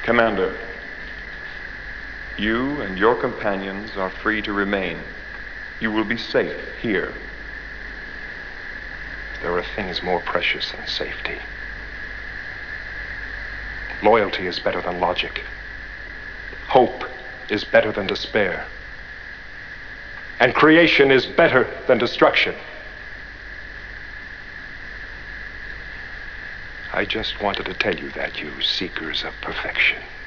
Commander, you and your companions are free to remain. You will be safe here. There are things more precious than safety. Loyalty is better than logic. Hope is better than despair. And creation is better than destruction. I just wanted to tell you that, you seekers of perfection.